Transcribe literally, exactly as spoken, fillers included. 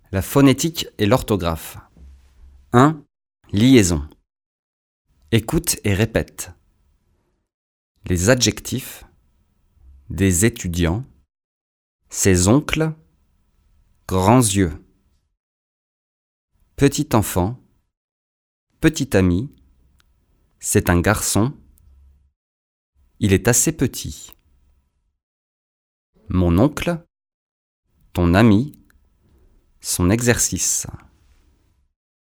La phonétique et l'orthographe. un. Liaison. Écoute et répète. Les adjectifs. Des étudiants. Ses oncles. Grands yeux. Petit enfant. Petit ami. C'est un garçon. Il est assez petit. Mon oncle. Ton ami. Son exercice.